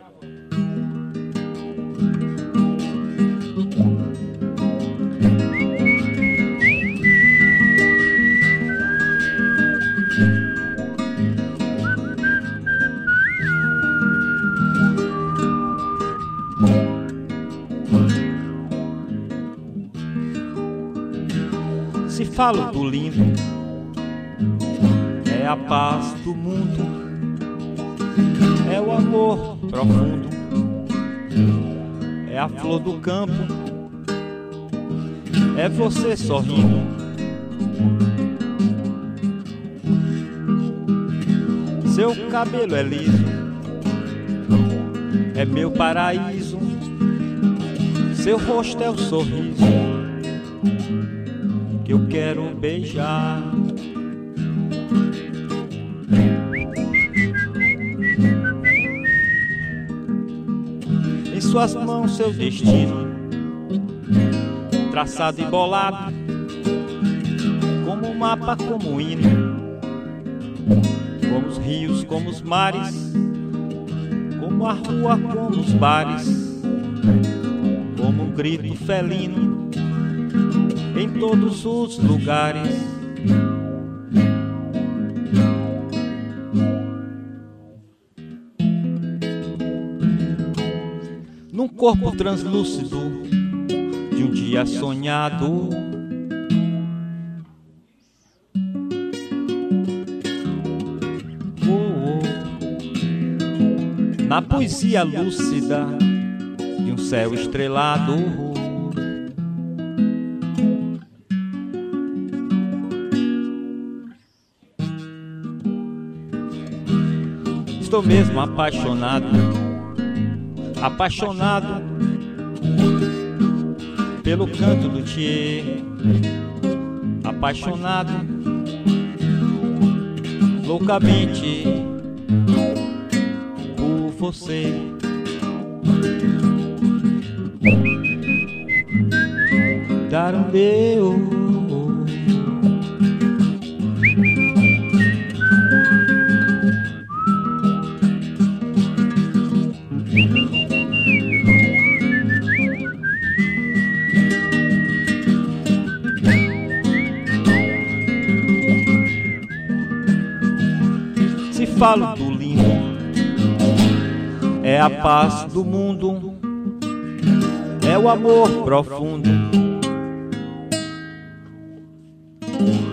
Se falo do lindo, é a paz do mundo, é o amor profundo, é a flor do campo, é você sorrindo. Seu cabelo é liso, é meu paraíso, seu rosto é o sorriso que eu quero beijar. Em suas mãos seu destino, traçado e bolado, como um mapa, como um hino, como os rios, como os mares, como a rua, como os bares, como um grito felino em todos os lugares. Num corpo translúcido de um dia sonhado, na poesia lúcida de um céu estrelado. Estou mesmo apaixonado, apaixonado pelo canto do Thier, apaixonado loucamente por você. Darandeu. Se falo do lindo, é a paz do mundo, é o amor profundo.